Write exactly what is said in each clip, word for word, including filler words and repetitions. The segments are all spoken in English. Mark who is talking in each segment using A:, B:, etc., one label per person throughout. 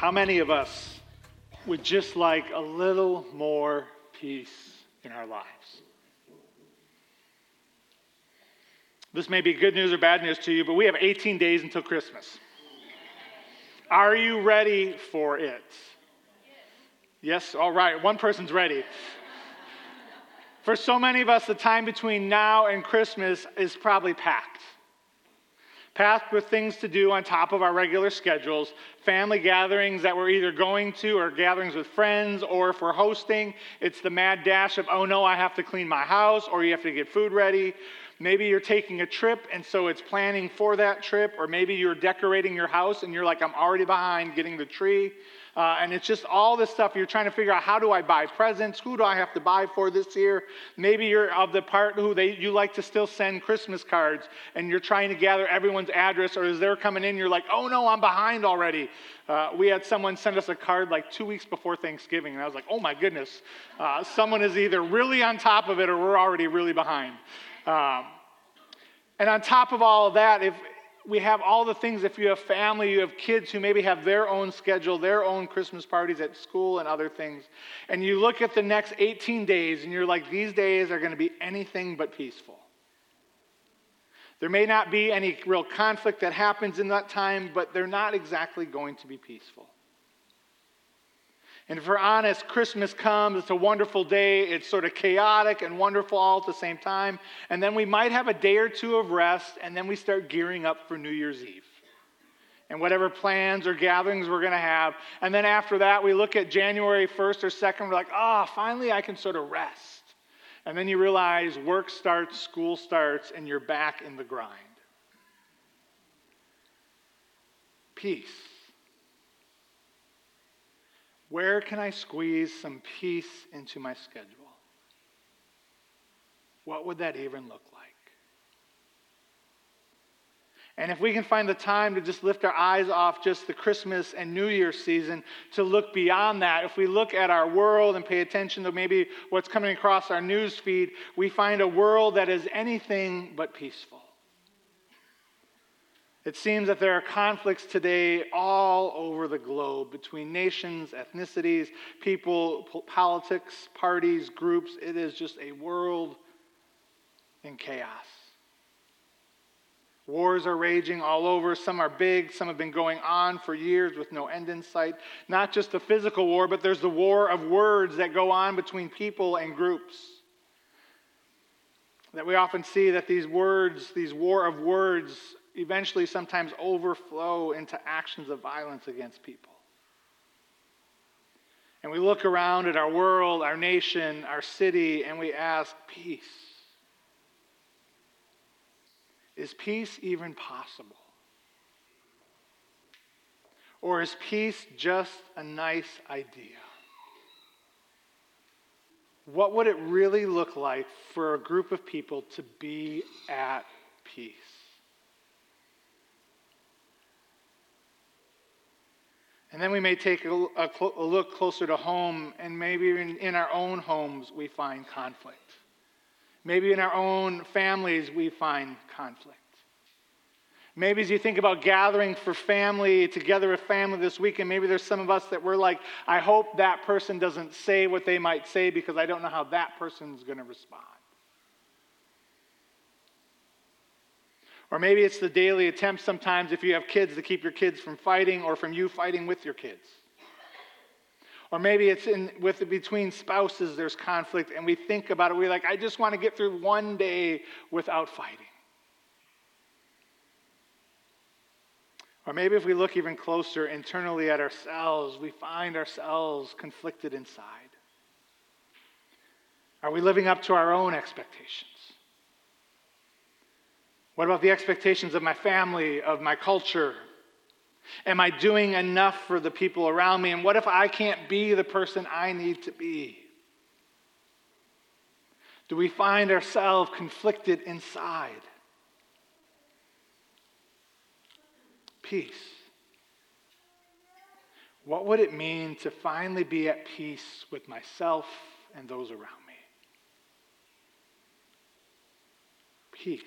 A: How many of us would just like a little more peace in our lives? This may be good news or bad news to you, but we have eighteen days until Christmas. Are you ready for it? Yes? All right. One person's ready. For so many of us, the time between now and Christmas is probably packed. Packed with things to do on top of our regular schedules, family gatherings that we're either going to or gatherings with friends, or if we're hosting, it's the mad dash of, oh no, I have to clean my house, or you have to get food ready. Maybe you're taking a trip, and so it's planning for that trip, or maybe you're decorating your house, and you're like, I'm already behind getting the tree. Uh, and it's just all this stuff. You're trying to figure out, how do I buy presents? Who do I have to buy for this year? Maybe you're of the part who they you like to still send Christmas cards, and you're trying to gather everyone's address, or as they're coming in, you're like, oh no, I'm behind already. Uh, we had someone send us a card like two weeks before Thanksgiving, and I was like, oh my goodness. Uh, someone is either really on top of it, or we're already really behind. Um, and on top of all of that, if we have all the things, if you have family, you have kids who maybe have their own schedule, their own Christmas parties at school and other things, and you look at the next eighteen days and you're like, these days are going to be anything but peaceful. There may not be any real conflict that happens in that time, but they're not exactly going to be peaceful. And if we're honest, Christmas comes, it's a wonderful day, it's sort of chaotic and wonderful all at the same time, and then we might have a day or two of rest, and then we start gearing up for New Year's Eve. And whatever plans or gatherings we're going to have, and then after that, we look at January first or second, we're like, ah, oh, finally I can sort of rest. And then you realize work starts, school starts, and you're back in the grind. Peace. Where can I squeeze some peace into my schedule? What would that even look like? And if we can find the time to just lift our eyes off just the Christmas and New Year season to look beyond that, if we look at our world and pay attention to maybe what's coming across our news feed, we find a world that is anything but peaceful. It seems that there are conflicts today all over the globe between nations, ethnicities, people, politics, parties, groups. It is just a world in chaos. Wars are raging all over. Some are big. Some have been going on for years with no end in sight. Not just the physical war, but there's the war of words that go on between people and groups. That we often see that these words, these war of words, eventually sometimes overflow into actions of violence against people. And we look around at our world, our nation, our city, and we ask, peace. Is peace even possible? Or is peace just a nice idea? What would it really look like for a group of people to be at peace? And then we may take a, a, a look closer to home, and maybe in, in our own homes we find conflict. Maybe in our own families we find conflict. Maybe as you think about gathering for family, together with family this weekend, maybe there's some of us that we're like, I hope that person doesn't say what they might say because I don't know how that person's going to respond. Or maybe it's the daily attempt sometimes, if you have kids, to keep your kids from fighting or from you fighting with your kids. Or maybe it's in with between spouses there's conflict and we think about it. We're like, I just want to get through one day without fighting. Or maybe if we look even closer internally at ourselves, we find ourselves conflicted inside. Are we living up to our own expectations? What about the expectations of my family, of my culture? Am I doing enough for the people around me? And what if I can't be the person I need to be? Do we find ourselves conflicted inside? Peace. What would it mean to finally be at peace with myself and those around me? Peace.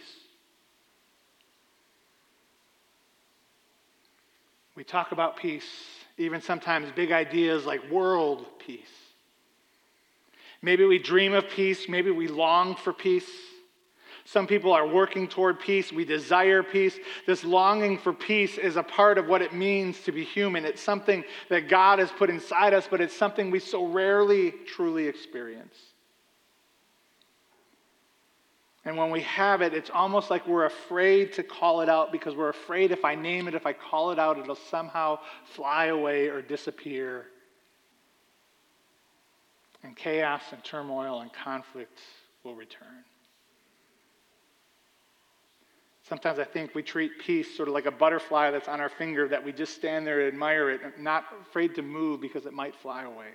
A: We talk about peace even sometimes big ideas like world peace. Maybe we dream of peace. Maybe we long for peace. Some people are working toward peace. We desire peace. This longing for peace is a part of what it means to be human. It's something that God has put inside us, but it's something we so rarely truly experience. And when we have it, it's almost like we're afraid to call it out because we're afraid if I name it, if I call it out, it'll somehow fly away or disappear. And chaos and turmoil and conflict will return. Sometimes I think we treat peace sort of like a butterfly that's on our finger that we just stand there and admire it, not afraid to move because it might fly away.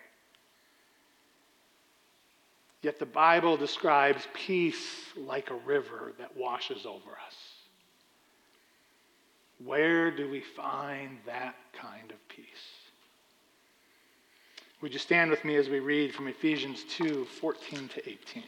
A: Yet the Bible describes peace like a river that washes over us. Where do we find that kind of peace? Would you stand with me as we read from Ephesians two, fourteen to eighteen?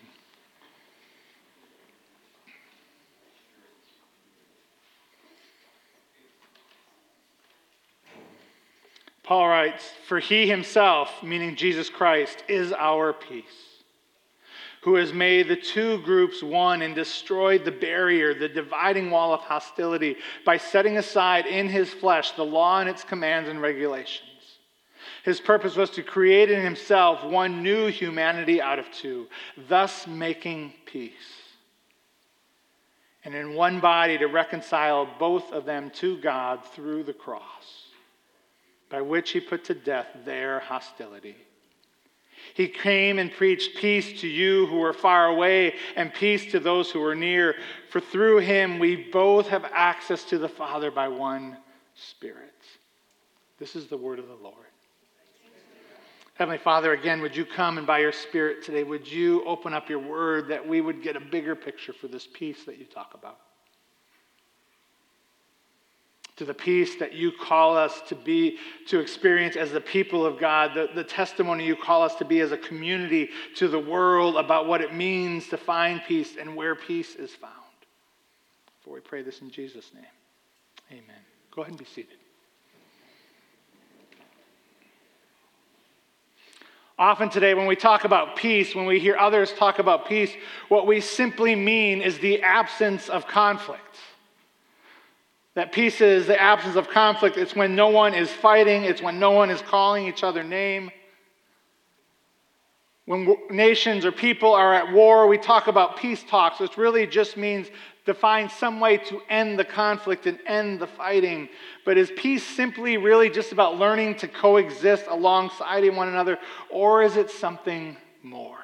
A: Paul writes, "For he himself," meaning Jesus Christ, "is our peace, who has made the two groups one and destroyed the barrier, the dividing wall of hostility, by setting aside in his flesh the law and its commands and regulations. His purpose was to create in himself one new humanity out of two, thus making peace. And in one body to reconcile both of them to God through the cross, by which he put to death their hostility. He came and preached peace to you who were far away and peace to those who were near. For through him we both have access to the Father by one Spirit." This is the word of the Lord. Heavenly Father, again, would you come and by your Spirit today, would you open up your word that we would get a bigger picture for this peace that you talk about? To the peace that you call us to be, to experience as the people of God, the, the testimony you call us to be as a community to the world about what it means to find peace and where peace is found. For we pray this in Jesus' name. Amen. Go ahead and be seated. Often today when we talk about peace, when we hear others talk about peace, what we simply mean is the absence of conflict. That peace is the absence of conflict. It's when no one is fighting. It's when no one is calling each other name. When nations or people are at war, we talk about peace talks, which really just means to find some way to end the conflict and end the fighting. But is peace simply really just about learning to coexist alongside one another, or is it something more?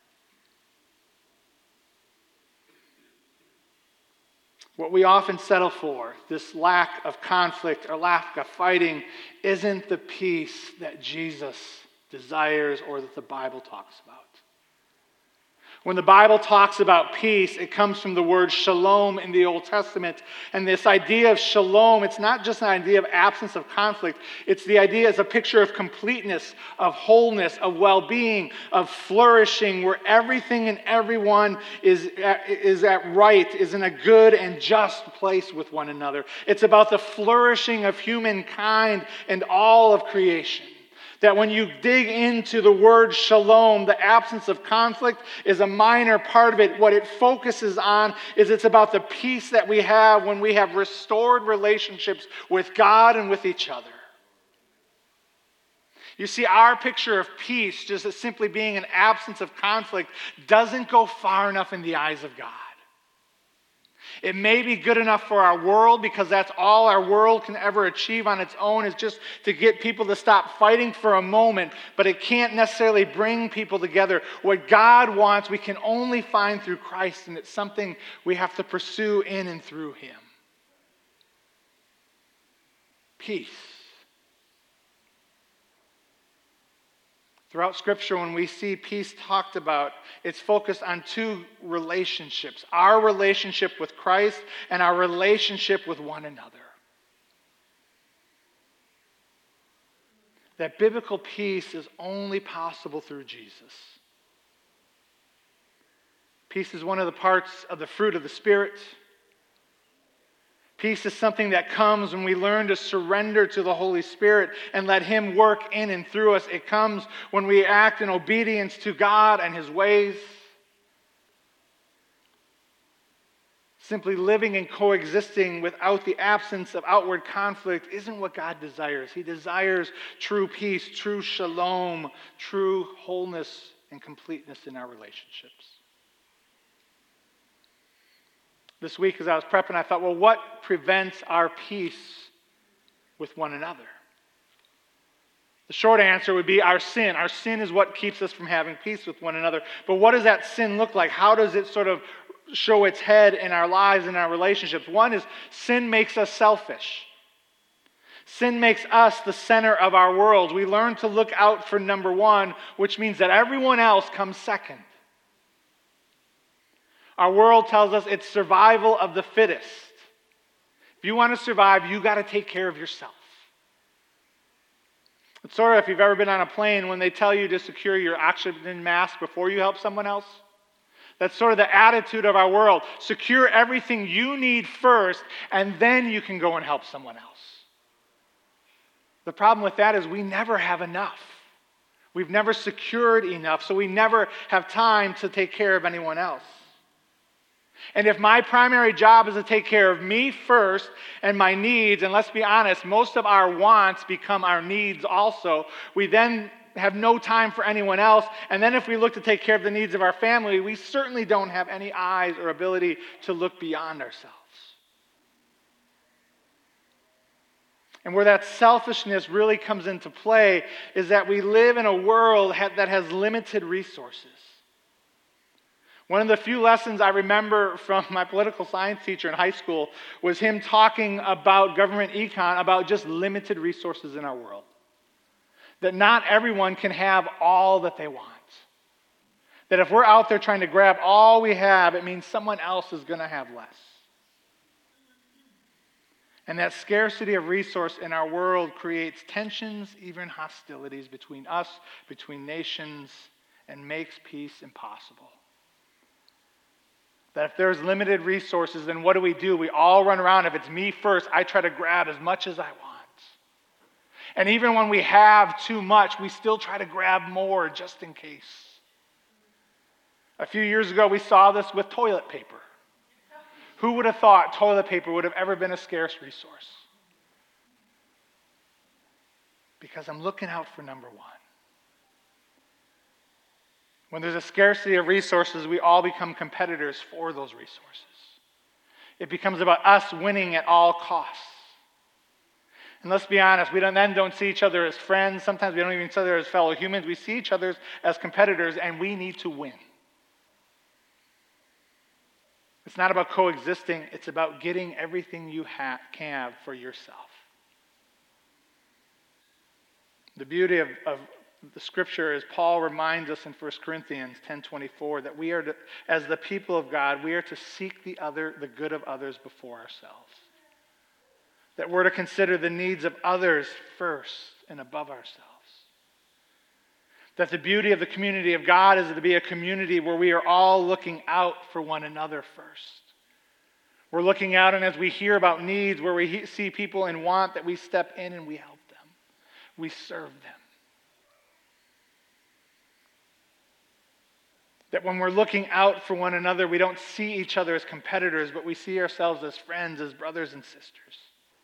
A: What we often settle for, this lack of conflict or lack of fighting, isn't the peace that Jesus desires or that the Bible talks about. When the Bible talks about peace, it comes from the word shalom in the Old Testament. And this idea of shalom, it's not just an idea of absence of conflict. It's the idea as a picture of completeness, of wholeness, of well-being, of flourishing, where everything and everyone is at, is at right, is in a good and just place with one another. It's about the flourishing of humankind and all of creation. That when you dig into the word shalom, the absence of conflict is a minor part of it. What it focuses on is it's about the peace that we have when we have restored relationships with God and with each other. You see, our picture of peace, just as simply being an absence of conflict, doesn't go far enough in the eyes of God. It may be good enough for our world because that's all our world can ever achieve on its own is just to get people to stop fighting for a moment, but it can't necessarily bring people together. What God wants, we can only find through Christ, and it's something we have to pursue in and through Him. Peace. Throughout Scripture, when we see peace talked about, it's focused on two relationships. Our relationship with Christ and our relationship with one another. That biblical peace is only possible through Jesus. Peace is one of the parts of the fruit of the Spirit. Peace is something that comes when we learn to surrender to the Holy Spirit and let Him work in and through us. It comes when we act in obedience to God and His ways. Simply living and coexisting without the absence of outward conflict isn't what God desires. He desires true peace, true shalom, true wholeness and completeness in our relationships. This week as I was prepping, I thought, well, what prevents our peace with one another? The short answer would be our sin. Our sin is what keeps us from having peace with one another. But what does that sin look like? How does it sort of show its head in our lives and our relationships? One is sin makes us selfish. Sin makes us the center of our world. We learn to look out for number one, which means that everyone else comes second. Our world tells us it's survival of the fittest. If you want to survive, you got to take care of yourself. It's sort of, if you've ever been on a plane, when they tell you to secure your oxygen mask before you help someone else. That's sort of the attitude of our world. Secure everything you need first, and then you can go and help someone else. The problem with that is we never have enough. We've never secured enough, so we never have time to take care of anyone else. And if my primary job is to take care of me first and my needs, and let's be honest, most of our wants become our needs also, we then have no time for anyone else. And then if we look to take care of the needs of our family, we certainly don't have any eyes or ability to look beyond ourselves. And where that selfishness really comes into play is that we live in a world that has limited resources. One of the few lessons I remember from my political science teacher in high school was him talking about government econ, about just limited resources in our world. That not everyone can have all that they want. That if we're out there trying to grab all we have, it means someone else is going to have less. And that scarcity of resource in our world creates tensions, even hostilities between us, between nations, and makes peace impossible. That if there's limited resources, then what do we do? We all run around. If it's me first, I try to grab as much as I want. And even when we have too much, we still try to grab more just in case. A few years ago, we saw this with toilet paper. Who would have thought toilet paper would have ever been a scarce resource? Because I'm looking out for number one. When there's a scarcity of resources, we all become competitors for those resources. It becomes about us winning at all costs. And let's be honest, we don't, then don't see each other as friends. Sometimes we don't even see each other as fellow humans. We see each other as competitors, and we need to win. It's not about coexisting. It's about getting everything you ha- can have for yourself. The beauty of, of the scripture is Paul reminds us in First Corinthians ten twenty-four that we are, to, as the people of God, we are to seek the other, the good of others before ourselves. That we're to consider the needs of others first and above ourselves. That the beauty of the community of God is to be a community where we are all looking out for one another first. We're looking out, and as we hear about needs, where we he- see people in want, that we step in and we help them. We serve them. That when we're looking out for one another, we don't see each other as competitors, but we see ourselves as friends, as brothers and sisters.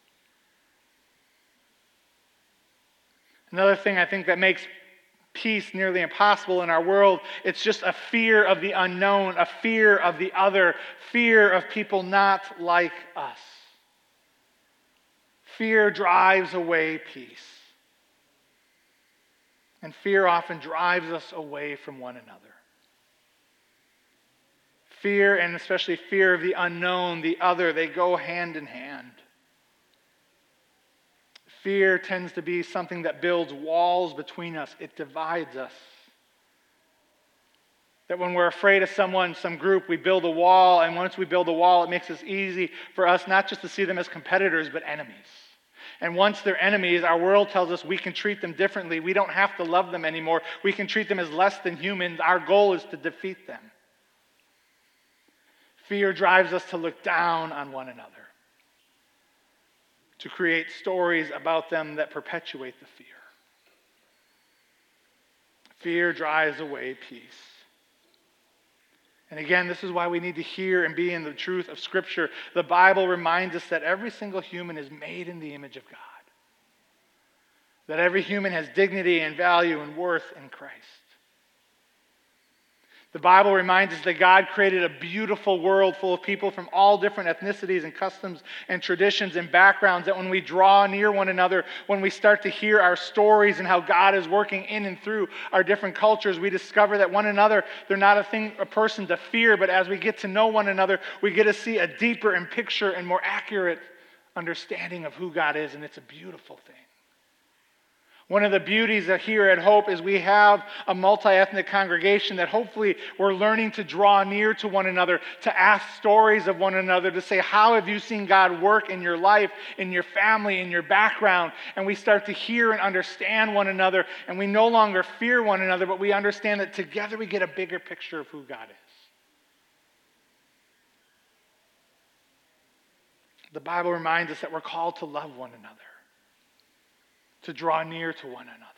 A: Another thing I think that makes peace nearly impossible in our world, it's just a fear of the unknown, a fear of the other, fear of people not like us. Fear drives away peace. And fear often drives us away from one another. Fear, and especially fear of the unknown, the other, they go hand in hand. Fear tends to be something that builds walls between us. It divides us. That when we're afraid of someone, some group, we build a wall, and once we build a wall, it makes it easy for us not just to see them as competitors, but enemies. And once they're enemies, our world tells us we can treat them differently. We don't have to love them anymore. We can treat them as less than humans. Our goal is to defeat them. Fear drives us to look down on one another. to create stories about them that perpetuate the fear. Fear drives away peace. And again, this is why we need to hear and be in the truth of Scripture. The Bible reminds us that every single human is made in the image of God. That every human has dignity and value and worth in Christ. The Bible reminds us that God created a beautiful world full of people from all different ethnicities and customs and traditions and backgrounds, that when we draw near one another, when we start to hear our stories and how God is working in and through our different cultures, we discover that one another, they're not a thing, a person to fear, but as we get to know one another, we get to see a deeper and picture and more accurate understanding of who God is, and it's a beautiful thing. One of the beauties of here at Hope is we have a multi-ethnic congregation that hopefully we're learning to draw near to one another, to ask stories of one another, to say, how have you seen God work in your life, in your family, in your background? And we start to hear and understand one another, and we no longer fear one another, but we understand that together we get a bigger picture of who God is. The Bible reminds us that we're called to love one another, to draw near to one another.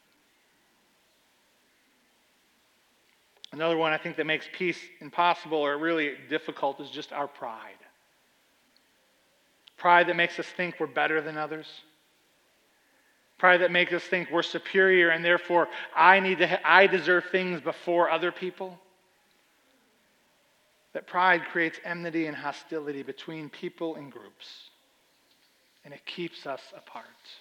A: Another one I think that makes peace impossible or really difficult is just our pride. Pride that makes us think we're better than others. Pride that makes us think we're superior and therefore I need to ha- I deserve things before other people. That pride creates enmity and hostility between people and groups, and it keeps us apart.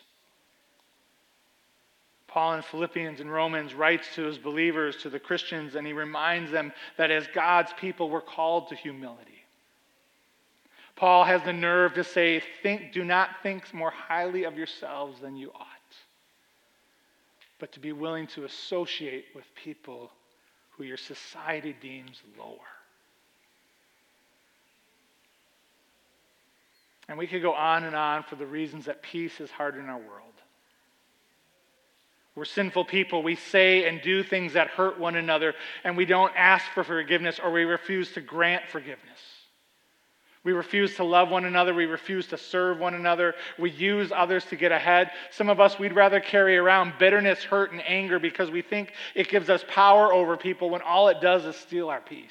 A: Paul in Philippians and Romans writes to his believers, to the Christians, and he reminds them that as God's people, we're called to humility. Paul has the nerve to say, think, do not think more highly of yourselves than you ought, but to be willing to associate with people who your society deems lower. And we could go on and on for the reasons that peace is hard in our world. We're sinful people. We say and do things that hurt one another, and we don't ask for forgiveness, or we refuse to grant forgiveness. We refuse to love one another. We refuse to serve one another. We use others to get ahead. Some of us, we'd rather carry around bitterness, hurt, and anger because we think it gives us power over people when all it does is steal our peace.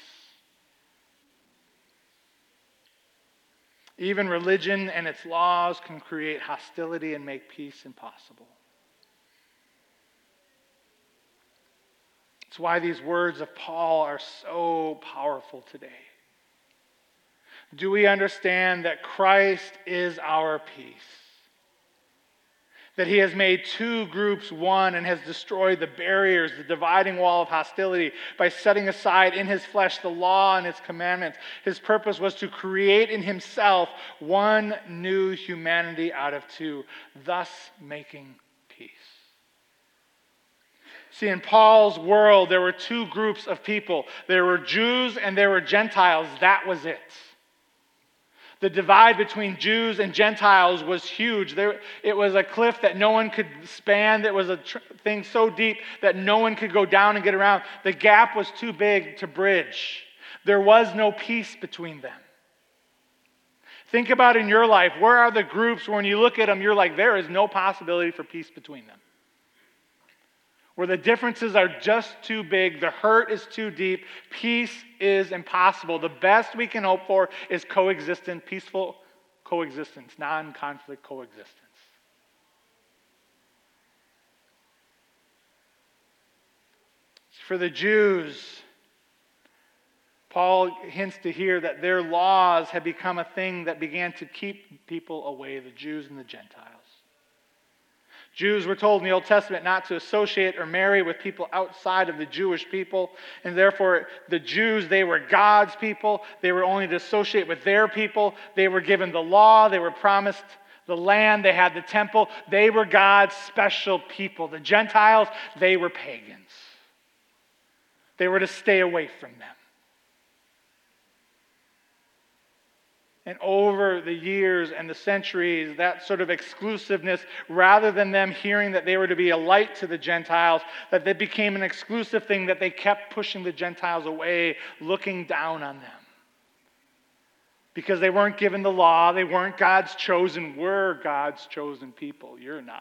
A: Even religion and its laws can create hostility and make peace impossible. It's why these words of Paul are so powerful today. Do we understand that Christ is our peace? That he has made two groups one and has destroyed the barriers, the dividing wall of hostility by setting aside in his flesh the law and its commandments. His purpose was to create in himself one new humanity out of two, thus making peace. See, in Paul's world, there were two groups of people. There were Jews and there were Gentiles. That was it. The divide between Jews and Gentiles was huge. There, it was a cliff that no one could span. It was a tr- thing so deep that no one could go down and get around. The gap was too big to bridge. There was no peace between them. Think about in your life, where are the groups where when you look at them, you're like, there is no possibility for peace between them? Where the differences are just too big, the hurt is too deep, peace is impossible. The best we can hope for is coexistence, peaceful coexistence, non-conflict coexistence. For the Jews, Paul hints to here that their laws had become a thing that began to keep people away, the Jews and the Gentiles. Jews were told in the Old Testament not to associate or marry with people outside of the Jewish people, and therefore the Jews, they were God's people. They were only to associate with their people. They were given the law. They were promised the land. They had the temple. They were God's special people. The Gentiles, they were pagans. They were to stay away from them. And over the years and the centuries, that sort of exclusiveness, rather than them hearing that they were to be a light to the Gentiles, that they became an exclusive thing, that they kept pushing the Gentiles away, looking down on them. because they weren't given the law. They weren't God's chosen. We're God's chosen people. You're not.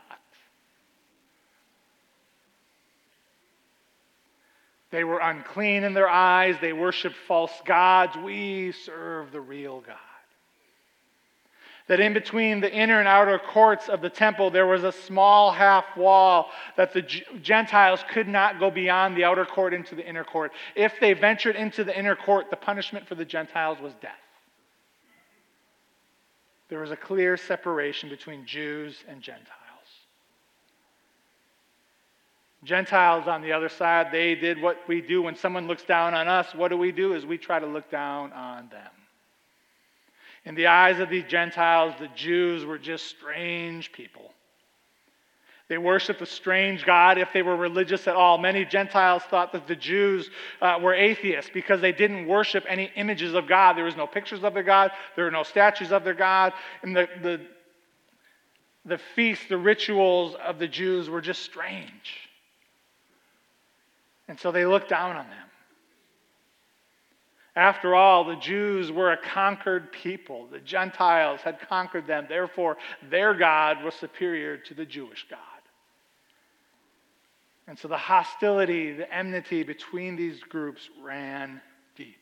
A: They were unclean in their eyes. They worshiped false gods. We serve the real God. That in between the inner and outer courts of the temple, there was a small half wall that the Gentiles could not go beyond the outer court into the inner court. If they ventured into the inner court, the punishment for the Gentiles was death. There was a clear separation between Jews and Gentiles. Gentiles on the other side, they did what we do when someone looks down on us. What do we do? Is we try to look down on them. In the eyes of these Gentiles, the Jews were just strange people. They worshiped a strange God if they were religious at all. Many Gentiles thought that the Jews uh, were atheists because they didn't worship any images of God. There was no pictures of their God. There were no statues of their God. And the, the, the feasts, the rituals of the Jews were just strange. And so they looked down on them. After all, the Jews were a conquered people. The Gentiles had conquered them. Therefore, their God was superior to the Jewish God. And so the hostility, the enmity between these groups ran deep.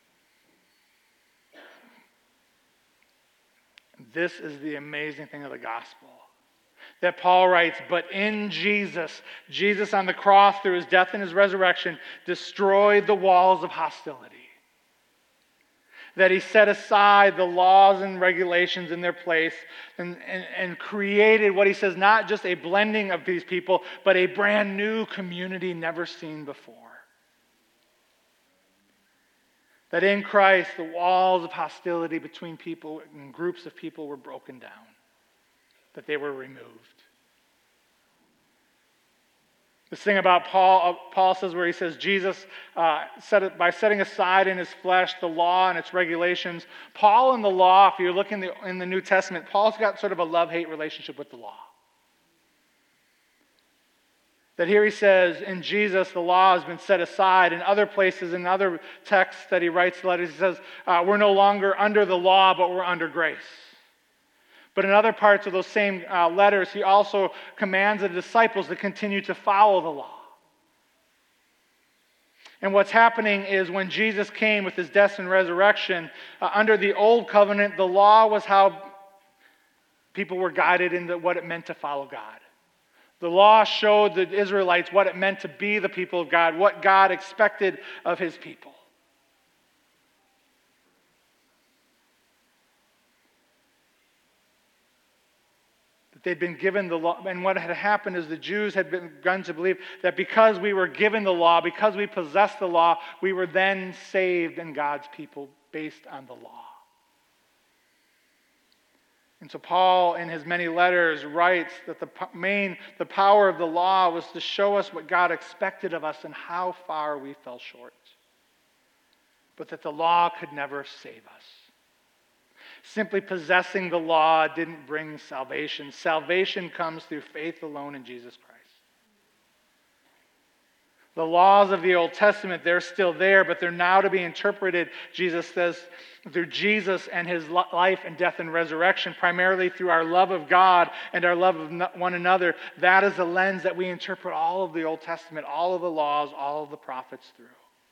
A: This is the amazing thing of the gospel. That Paul writes, but in Jesus, Jesus on the cross through his death and his resurrection destroyed the walls of hostility. That he set aside the laws and regulations in their place and, and, and created what he says, not just a blending of these people, but a brand new community never seen before. That in Christ, the walls of hostility between people and groups of people were broken down. That they were removed. This thing about Paul, Paul says where he says Jesus uh, set it, by setting aside in his flesh the law and its regulations. Paul and the law, if you look in the, in the New Testament, Paul's got sort of a love-hate relationship with the law. That here he says, in Jesus, the law has been set aside. In other places, in other texts that he writes letters, he says, uh, we're no longer under the law, but we're under grace. But in other parts of those same uh, letters, he also commands the disciples to continue to follow the law. And what's happening is when Jesus came with his death and resurrection, uh, under the old covenant, the law was how people were guided into what it meant to follow God. The law showed the Israelites what it meant to be the people of God, what God expected of his people. They'd been given the law, and what had happened is the Jews had begun to believe that because we were given the law, because we possessed the law, we were then saved in God's people based on the law. And so Paul, in his many letters, writes that the main, the power of the law was to show us what God expected of us and how far we fell short. But that the law could never save us. Simply possessing the law didn't bring salvation. Salvation comes through faith alone in Jesus Christ. The laws of the Old Testament, they're still there, but they're now to be interpreted, Jesus says, through Jesus and his life and death and resurrection, primarily through our love of God and our love of one another. That is the lens that we interpret all of the Old Testament, all of the laws, all of the prophets through.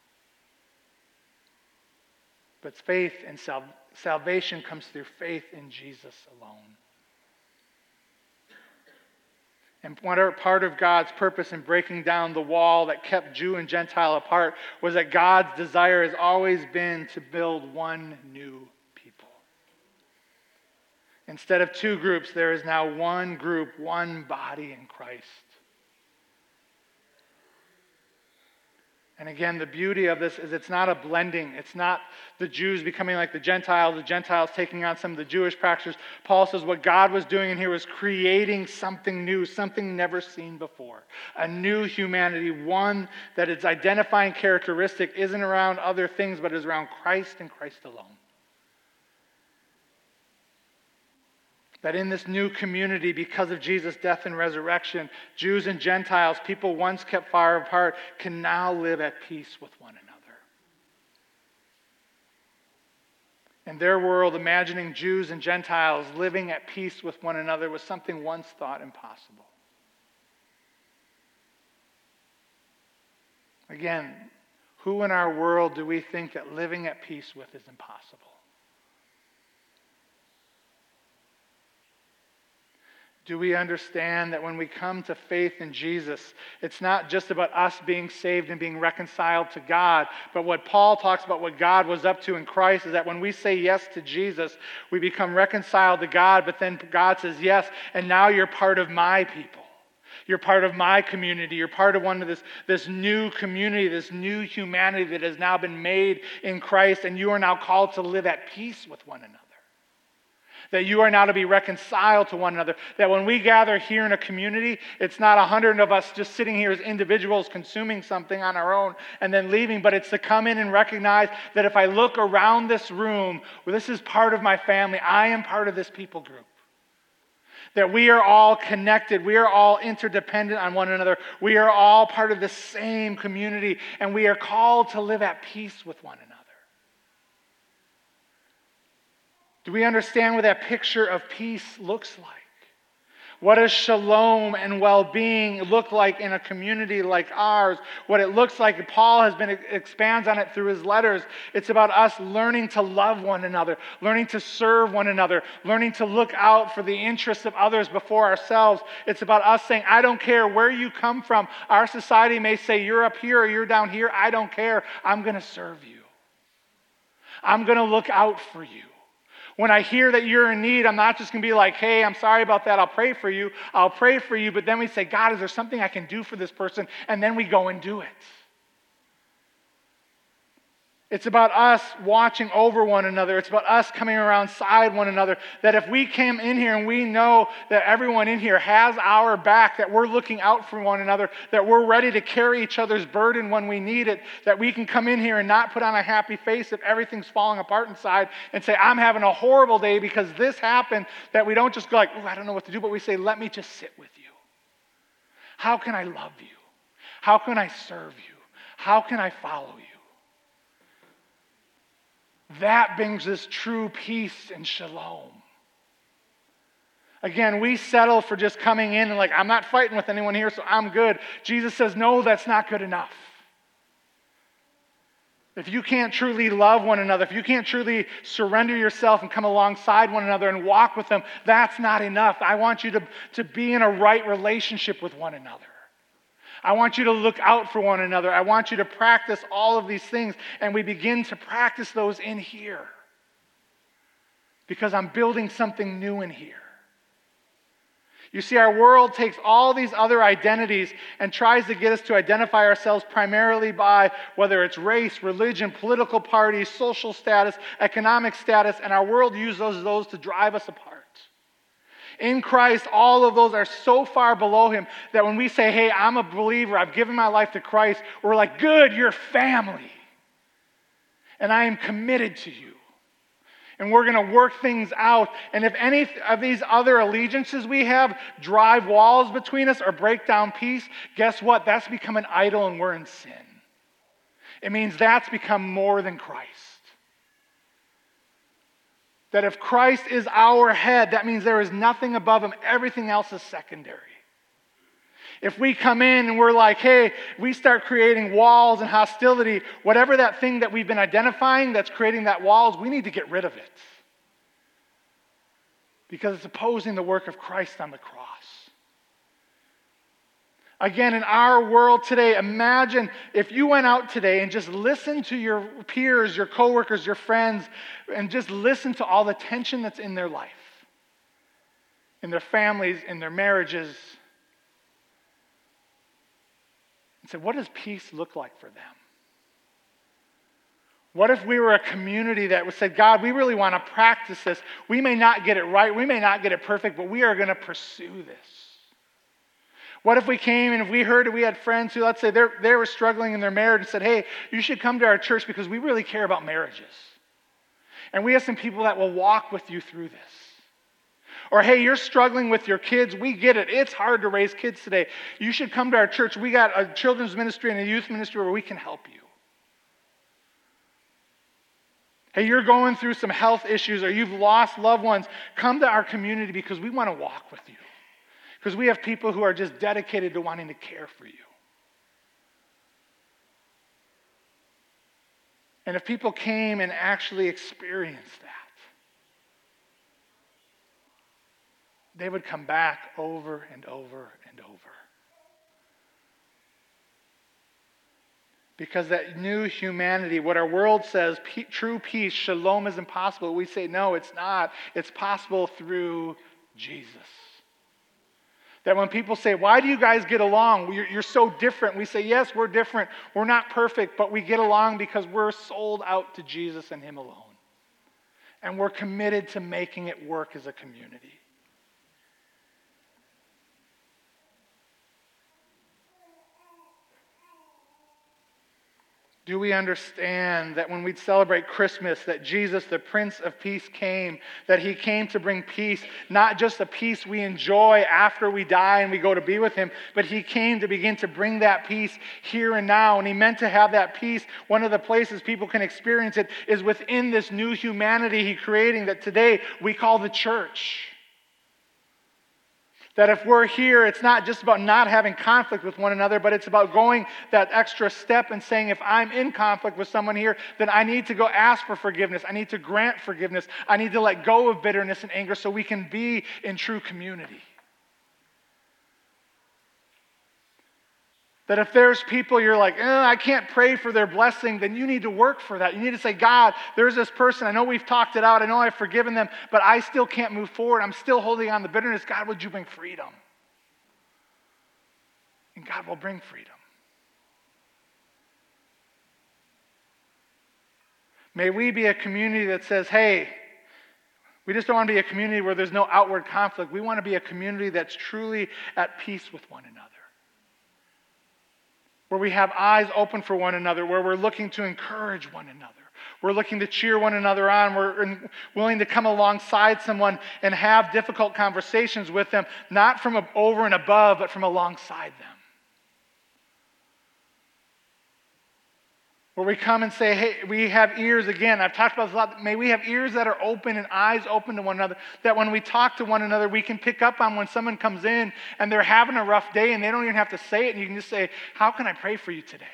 A: But faith and sal- salvation comes through faith in Jesus alone. And part of God's purpose in breaking down the wall that kept Jew and Gentile apart was that God's desire has always been to build one new people. Instead of two groups, there is now one group, one body in Christ. And again, the beauty of this is it's not a blending. It's not the Jews becoming like the Gentiles, the Gentiles taking on some of the Jewish practices. Paul says what God was doing in here was creating something new, something never seen before. A new humanity, one that its identifying characteristic isn't around other things, but is around Christ and Christ alone. That in this new community, because of Jesus' death and resurrection, Jews and Gentiles, people once kept far apart, can now live at peace with one another. In their world, imagining Jews and Gentiles living at peace with one another was something once thought impossible. Again, who in our world do we think that living at peace with is impossible? Do we understand that when we come to faith in Jesus, it's not just about us being saved and being reconciled to God, but what Paul talks about, what God was up to in Christ, is that when we say yes to Jesus, we become reconciled to God, but then God says yes, and now you're part of my people. You're part of my community. You're part of one of this, this new community, this new humanity that has now been made in Christ, and you are now called to live at peace with one another. That you are now to be reconciled to one another. That when we gather here in a community, it's not a hundred of us just sitting here as individuals consuming something on our own and then leaving, but it's to come in and recognize that if I look around this room, well, this is part of my family. I am part of this people group. That we are all connected. We are all interdependent on one another. We are all part of the same community, and we are called to live at peace with one another. Do we understand what that picture of peace looks like? What does shalom and well-being look like in a community like ours? What it looks like, Paul has been expands on it through his letters. It's about us learning to love one another, learning to serve one another, learning to look out for the interests of others before ourselves. It's about us saying, I don't care where you come from. Our society may say you're up here or you're down here. I don't care. I'm going to serve you. I'm going to look out for you. When I hear that you're in need, I'm not just going to be like, hey, I'm sorry about that. I'll pray for you. I'll pray for you. But then we say, God, is there something I can do for this person? And then we go and do it. It's about us watching over one another. It's about us coming around side one another. That if we came in here and we know that everyone in here has our back, that we're looking out for one another, that we're ready to carry each other's burden when we need it, that we can come in here and not put on a happy face if everything's falling apart inside and say, I'm having a horrible day because this happened, that we don't just go like, oh, I don't know what to do, but we say, let me just sit with you. How can I love you? How can I serve you? How can I follow you? That brings us true peace and shalom. Again, we settle for just coming in and like, I'm not fighting with anyone here, so I'm good. Jesus says, no, that's not good enough. If you can't truly love one another, if you can't truly surrender yourself and come alongside one another and walk with them, that's not enough. I want you to, to be in a right relationship with one another. I want you to look out for one another. I want you to practice all of these things, and we begin to practice those in here because I'm building something new in here. You see, our world takes all these other identities and tries to get us to identify ourselves primarily by whether it's race, religion, political parties, social status, economic status, and our world uses those, those to drive us apart. In Christ, all of those are so far below him that when we say, hey, I'm a believer, I've given my life to Christ, we're like, good, you're family. And I am committed to you. And we're going to work things out. And if any of these other allegiances we have drive walls between us or break down peace, guess what? That's become an idol and we're in sin. It means that's become more than Christ. That if Christ is our head, that means there is nothing above him. Everything else is secondary. If we come in and we're like, hey, we start creating walls and hostility, whatever that thing that we've been identifying that's creating that walls, we need to get rid of it. Because it's opposing the work of Christ on the cross. Again, in our world today, imagine if you went out today and just listened to your peers, your coworkers, your friends, and just listen to all the tension that's in their life, in their families, in their marriages, and said, what does peace look like for them? What if we were a community that would say, God, we really want to practice this. We may not get it right. We may not get it perfect, but we are going to pursue this. What if we came and if we heard that we had friends who, let's say, they were struggling in their marriage and said, hey, you should come to our church because we really care about marriages. And we have some people that will walk with you through this. Or, hey, you're struggling with your kids. We get it. It's hard to raise kids today. You should come to our church. We got a children's ministry and a youth ministry where we can help you. Hey, you're going through some health issues or you've lost loved ones, come to our community because we want to walk with you. Because we have people who are just dedicated to wanting to care for you. And if people came and actually experienced that, they would come back over and over and over. Because that new humanity, what our world says, pe- true peace, shalom is impossible. We say, no, it's not. It's possible through Jesus. That when people say, why do you guys get along? You're, you're so different. We say, yes, we're different. We're not perfect, but we get along because we're sold out to Jesus and Him alone. And we're committed to making it work as a community. Do we understand that when we celebrate Christmas, that Jesus, the Prince of Peace, came, that He came to bring peace, not just a peace we enjoy after we die and we go to be with Him, but He came to begin to bring that peace here and now. And He meant to have that peace. One of the places people can experience it is within this new humanity He creating that today we call the church. That if we're here, it's not just about not having conflict with one another, but it's about going that extra step and saying, if I'm in conflict with someone here, then I need to go ask for forgiveness. I need to grant forgiveness. I need to let go of bitterness and anger so we can be in true community. That if there's people you're like, eh, I can't pray for their blessing, then you need to work for that. You need to say, God, there's this person. I know we've talked it out. I know I've forgiven them, but I still can't move forward. I'm still holding on to bitterness. God, would you bring freedom? And God will bring freedom. May we be a community that says, hey, we just don't want to be a community where there's no outward conflict. We want to be a community that's truly at peace with one another. Where we have eyes open for one another, where we're looking to encourage one another. We're looking to cheer one another on. We're willing to come alongside someone and have difficult conversations with them, not from over and above, but from alongside them. Where we come and say, hey, we have ears again. I've talked about this a lot. May we have ears that are open and eyes open to one another. That when we talk to one another, we can pick up on when someone comes in and they're having a rough day and they don't even have to say it. And you can just say, how can I pray for you today?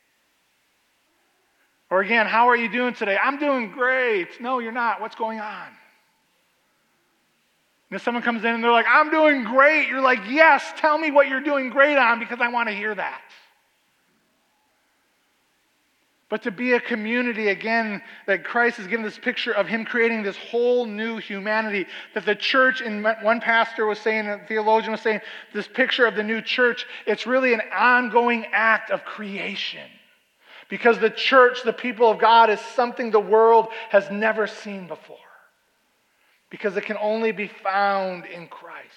A: Or again, how are you doing today? I'm doing great. No, you're not. What's going on? And if someone comes in and they're like, I'm doing great. You're like, yes, tell me what you're doing great on because I want to hear that. But to be a community, again, that Christ has given this picture of Him creating this whole new humanity. That the church, and one pastor was saying, a theologian was saying, this picture of the new church, it's really an ongoing act of creation. Because the church, the people of God, is something the world has never seen before. Because it can only be found in Christ.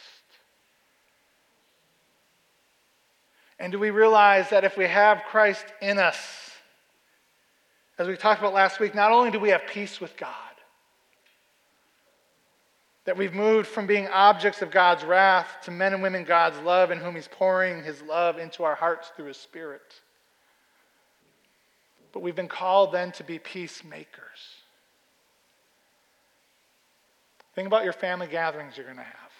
A: And do we realize that if we have Christ in us, as we talked about last week, not only do we have peace with God, that we've moved from being objects of God's wrath to men and women God's love, in whom He's pouring His love into our hearts through His Spirit. But we've been called then to be peacemakers. Think about your family gatherings you're going to have.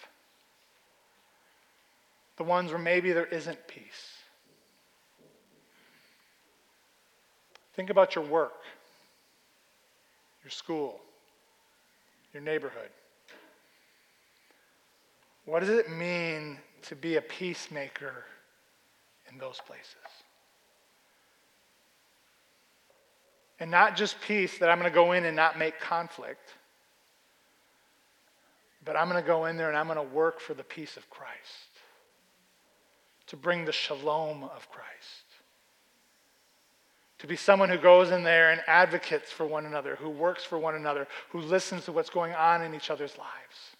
A: The ones where maybe there isn't peace. Think about your work, your school, your neighborhood. What does it mean to be a peacemaker in those places? And not just peace that I'm going to go in and not make conflict, but I'm going to go in there and I'm going to work for the peace of Christ, to bring the shalom of Christ. To be someone who goes in there and advocates for one another, who works for one another, who listens to what's going on in each other's lives.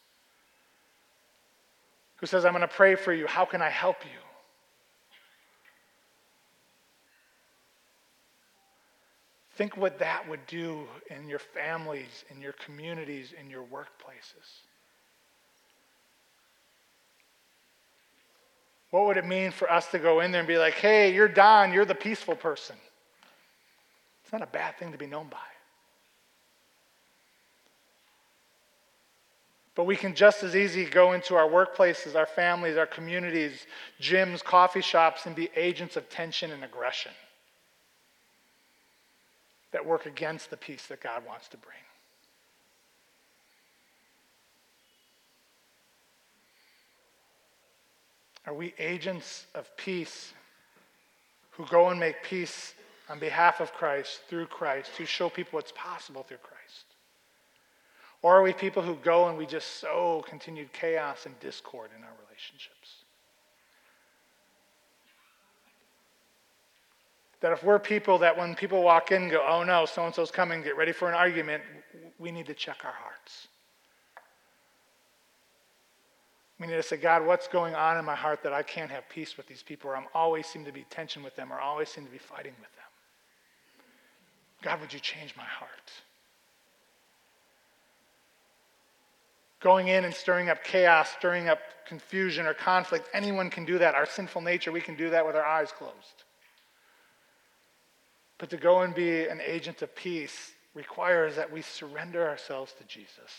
A: Who says, I'm going to pray for you. How can I help you? Think what that would do in your families, in your communities, in your workplaces. What would it mean for us to go in there and be like, hey, you're Don, you're the peaceful person. It's not a bad thing to be known by. But we can just as easy go into our workplaces, our families, our communities, gyms, coffee shops, and be agents of tension and aggression that work against the peace that God wants to bring. Are we agents of peace who go and make peace on behalf of Christ, through Christ, who show people it's possible through Christ? Or are we people who go and we just sow continued chaos and discord in our relationships? That if we're people that when people walk in and go, oh no, so-and-so's coming, get ready for an argument, we need to check our hearts. We need to say, God, what's going on in my heart that I can't have peace with these people, or I'm always seem to be tension with them, or always seem to be fighting with them? God, would you change my heart? Going in and stirring up chaos, stirring up confusion or conflict, anyone can do that. Our sinful nature, we can do that with our eyes closed. But to go and be an agent of peace requires that we surrender ourselves to Jesus.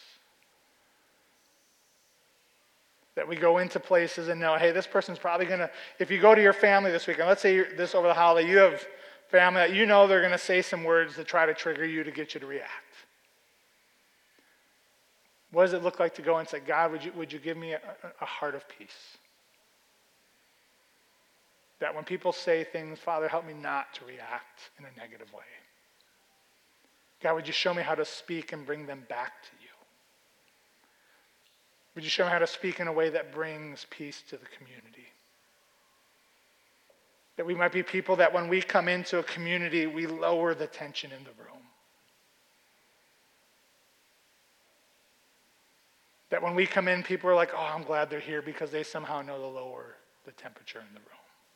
A: That we go into places and know, hey, this person's probably going to, if you go to your family this weekend, let's say you're, this over the holiday, you have family that you know they're going to say some words to try to trigger you to get you to react. What does it look like to go and say, God, would you, would you give me a, a heart of peace? That when people say things, Father, help me not to react in a negative way. God, would you show me how to speak and bring them back to you? Would you show me how to speak in a way that brings peace to the community? That we might be people that when we come into a community, we lower the tension in the room. That when we come in, people are like, oh, I'm glad they're here because they somehow know to lower the temperature in the room.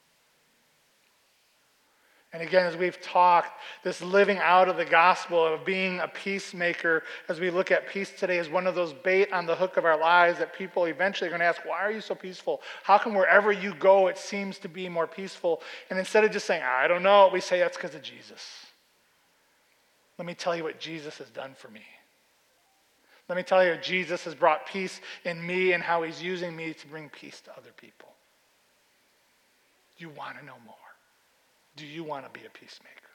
A: And again, as we've talked, this living out of the gospel of being a peacemaker, as we look at peace today, is one of those bait on the hook of our lives that people eventually are going to ask, why are you so peaceful? How come wherever you go, it seems to be more peaceful? And instead of just saying, I don't know, we say that's because of Jesus. Let me tell you what Jesus has done for me. Let me tell you, Jesus has brought peace in me and how he's using me to bring peace to other people. Do you want to know more? Do you want to be a peacemaker?